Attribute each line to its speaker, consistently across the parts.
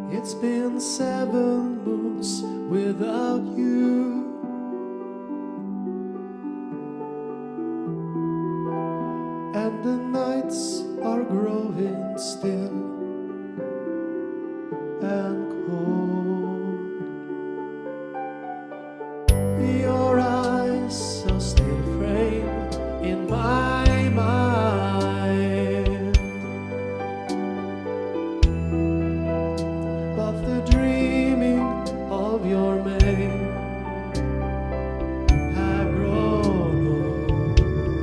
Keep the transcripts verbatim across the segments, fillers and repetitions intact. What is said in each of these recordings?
Speaker 1: It's been seven moons without you, and the nights are growing still and cold. Your eyes are still framed in my mind, but the dreaming of your mane have grown old.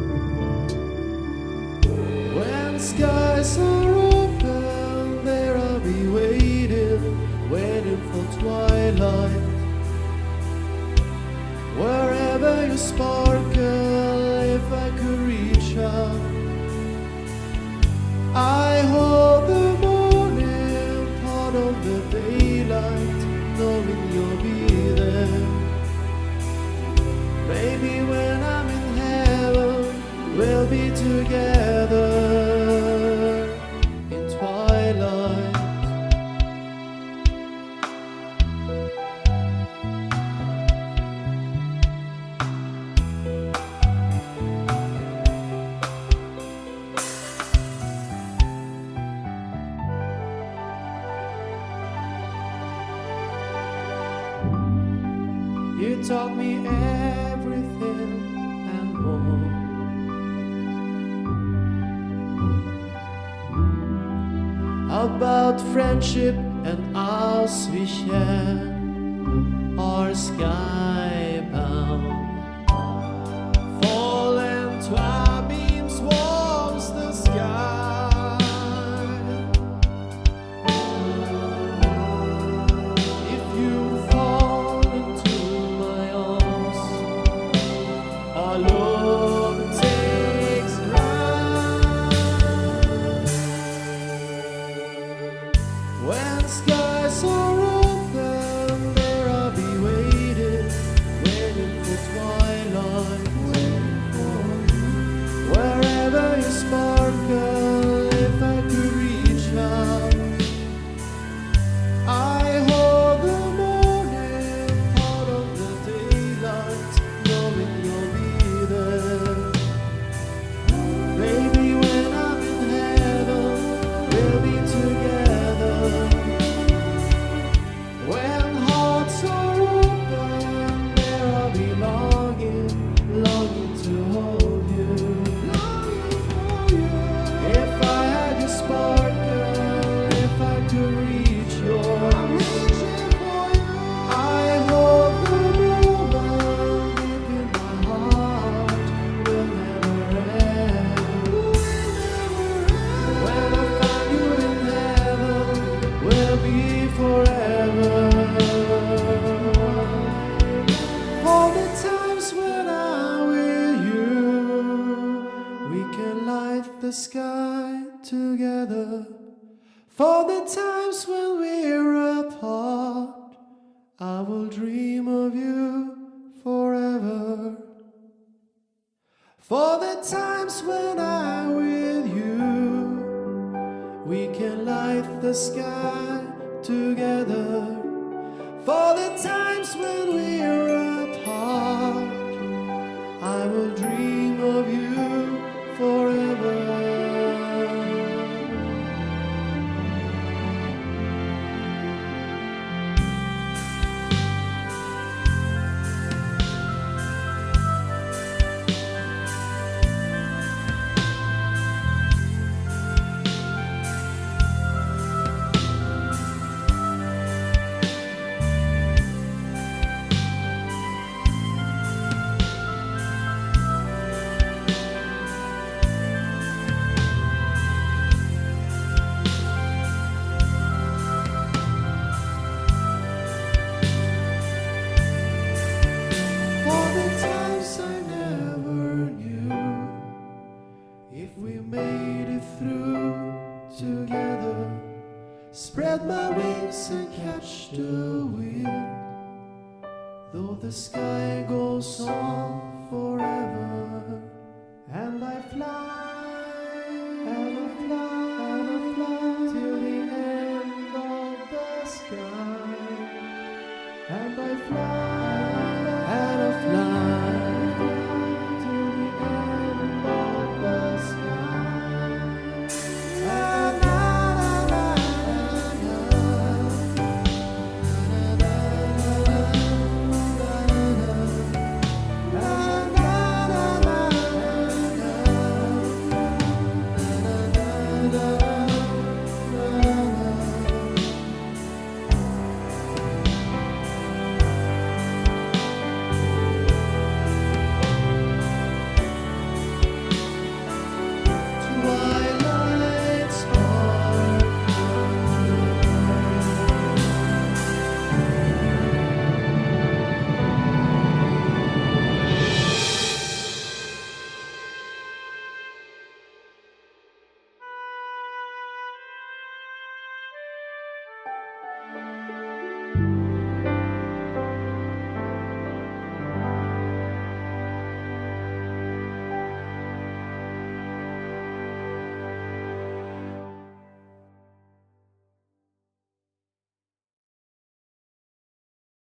Speaker 1: When skies are open, there I'll be waiting, waiting for twilight. Wherever you sparkle, if I could reach out, I hold the morning, part of the daylight, knowing you'll be there. Maybe when I'm in heaven, we'll be together in twilight. You taught me everything and more, about friendship and us we share, our skybound. Fallen twine-beams walls the sky. If you fall into my arms, our love takes ground. When skies are open, there I'll be waiting, waiting for twilight, waiting for you. Wherever you sparkle, if I could reach out, I hold the morning, part of the daylight, knowing you'll be there. Maybe when I'm in heaven, we'll be together. When hearts are open, there I'll be longing, longing to hold you. If I had your sparkle, if I could reach yours, I hold the moment deep in my heart, will never end. When I find you in heaven, we'll be forever. For the times when I'm with you, we can light the sky together. For the times when we're apart, I will dream of you forever. For the times when I'm with you, we can light the sky together. For the times when we're apart, I will dream of you forever. For the times I never knew, if we made it through together, spread my wings and catch the wind. Though the sky goes on forever, and I fly, and I fly.